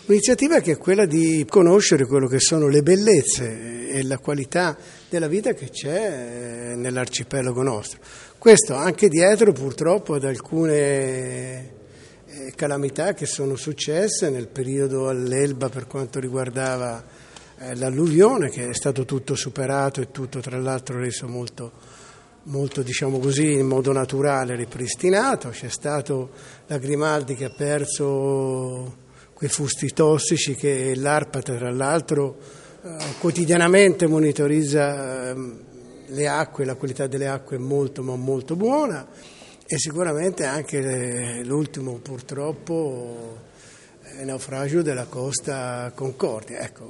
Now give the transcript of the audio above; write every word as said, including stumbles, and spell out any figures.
Un'iniziativa che è quella di conoscere quello che sono le bellezze e la qualità della vita che c'è nell'arcipelago nostro. Questo anche dietro purtroppo ad alcune calamità che sono successe nel periodo all'Elba per quanto riguardava l'alluvione, che è stato tutto superato e tutto tra l'altro reso molto, molto diciamo così, in modo naturale ripristinato. C'è stato la Grimaldi che ha perso quei fusti tossici che l'ARPAT tra l'altro eh, quotidianamente monitorizza eh, le acque, la qualità delle acque è molto ma molto buona, e sicuramente anche le, l'ultimo purtroppo è il naufragio della Costa Concordia. Ecco,